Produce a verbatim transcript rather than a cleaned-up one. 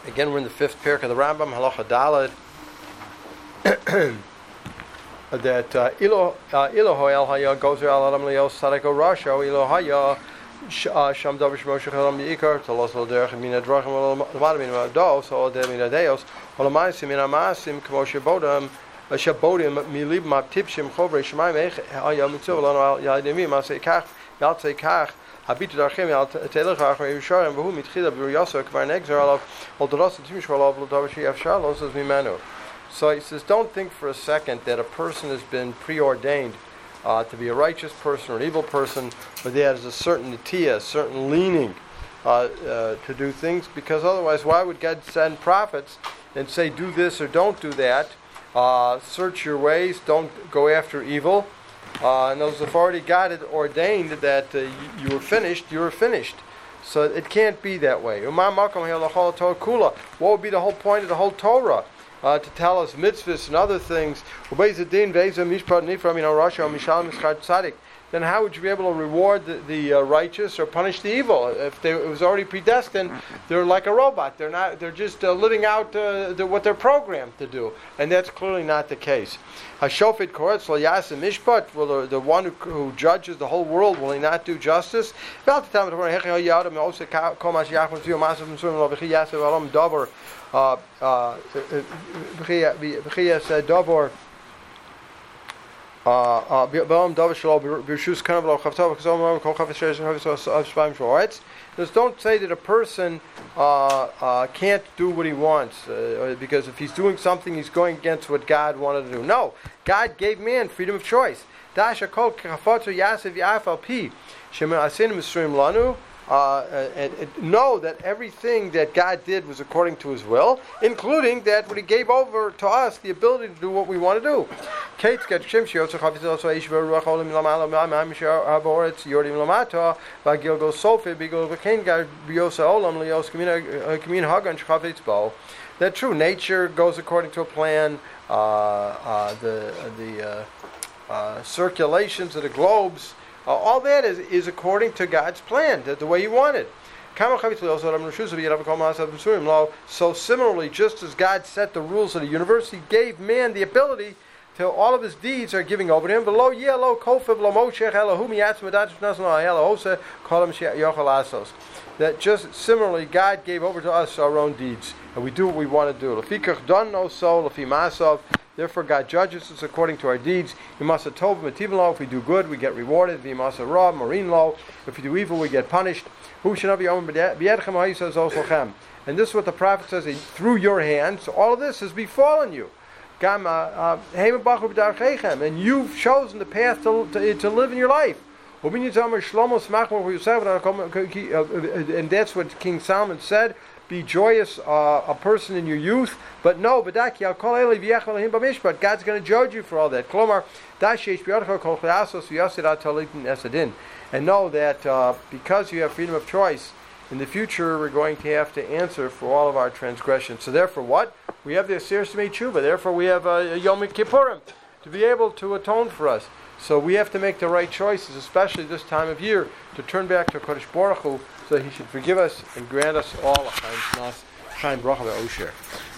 Again, we're in the fifth parak of the Rambam, Halacha Daled. That Ilo Hoel Haya goes al Adam Leos Sadeko Rasho Ilo Haya Sham Davish Moshe Chalam Yikar Talos Derech Mina Drachim Lamadim Dos or Demina Deos or Lamasim in Amasim Kmoshe Bodam Shabodim Milib Maptipshim Chobre Shemaim Haya Mitzvah Yadimi Masay Kach Yaltay Kach Habit Darchim Yal Telechach Yisharim Vhu Mitchila B'Yosok Varnegzer Alav Oldoros Timish Olav Lodavish Yavshalos as Mimanu. So he says, don't think for a second that a person has been preordained uh, to be a righteous person or an evil person, but that has a certain netiya, a certain leaning uh, uh, to do things, because otherwise why would God send prophets and say do this or don't do that, uh, search your ways, don't go after evil, uh, and those have already got it ordained that uh, you, you were finished, you were finished. So it can't be that way. What would be the whole point of the whole Torah? Uh, to tell us mitzvahs and other things, then how would you be able to reward the, the uh, righteous or punish the evil? If they, it was already predestined, they're like a robot. They're not. They're just uh, living out uh, the, what they're programmed to do, and that's clearly not the case. Hashofet koretz lo yaseh mishpat. Will the, the one who, who judges the whole world, will he not do justice? Uh, uh, Uh, don't say that a person uh, uh, can't do what he wants, uh, because if he's doing something, he's going against what God wanted to do. No, God gave man freedom of choice. Uh, and, and know that everything that God did was according to His will, including that when He gave over to us the ability to do what we want to do. That's true. Nature goes according to a plan. Uh, uh, the the uh, uh, circulations of the globes. Uh, all that is, is according to God's plan, the, the way He wanted. So similarly, just as God set the rules of the universe, He gave man the ability to all of his deeds are giving over to Him. That just similarly, God gave over to us our own deeds, and we do what we want to do. Therefore, God judges us according to our deeds. If we do good, we get rewarded. If we do evil, we get punished. And this is what the prophet says, through your hands, all of this has befallen you. And you've chosen the path to, to, to live in your life. And that's what King Solomon said. Be joyous, uh, a person in your youth, but no, but God's going to judge you for all that. And know that uh, because you have freedom of choice, in the future we're going to have to answer for all of our transgressions. So therefore what? We have the Asir Smei Tshuva, therefore we have uh, Yom Kippurim to be able to atone for us. So we have to make the right choices, especially this time of year, to turn back to Kodesh Baruch Hu, so He should forgive us and grant us all a Chaim Bracha Ve'Osher.